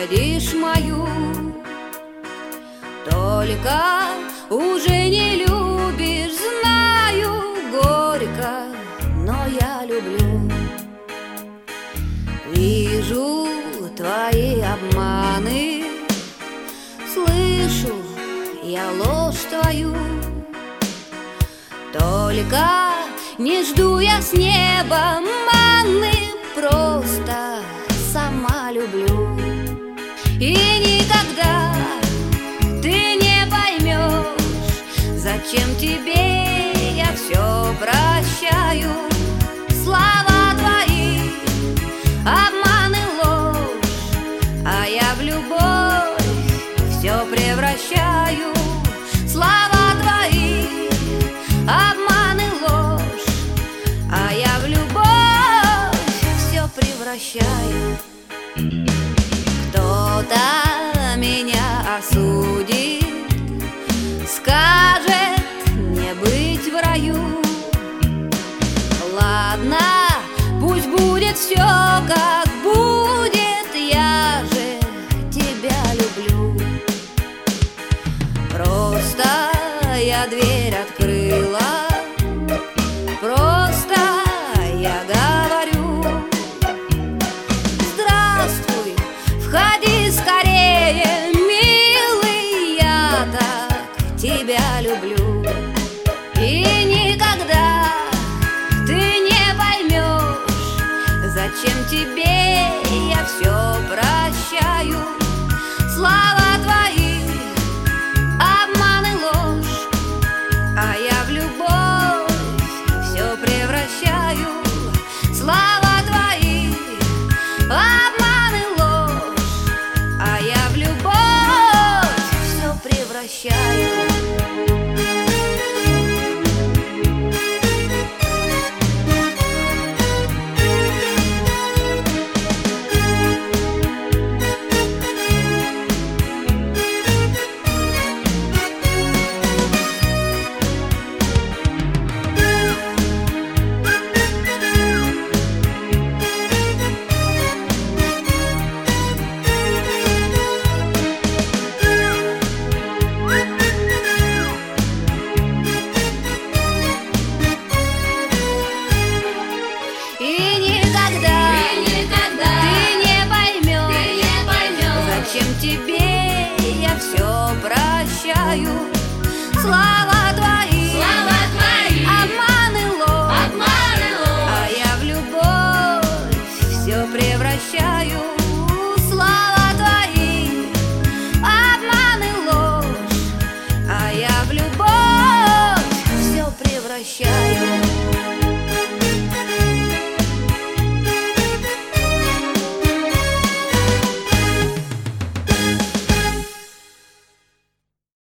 щадишь мою. Только уже не любишь, знаю, горько, но я люблю. Вижу твои обманы, слышу я ложь твою. Только не жду я с неба манны, просто сама люблю. И никогда ты не поймешь, зачем тебе я все прощаю. Слова твои, обман и ложь, а я в любовь все превращаю. Слова твои, обман и ложь, а я в любовь все превращаю. Кто-то меня осудит, скажет не быть в раю. Ладно, пусть будет все как будет, я же тебя люблю. Просто я дверь открыла, просто я говорю: здравствуй, входи скорее, милый, я так тебя люблю. И никогда ты не поймешь, зачем тебе я все прощаю. Слова твои, обман и ложь, а я в любовь все превращаю. Слова твои, обман и ложь, а я в любовь все превращаю. Зачем тебе я все прощаю. Слова твои, обман и ложь, а я в любовь все превращаю. Слова твои, обман и ложь, а я в любовь все превращаю.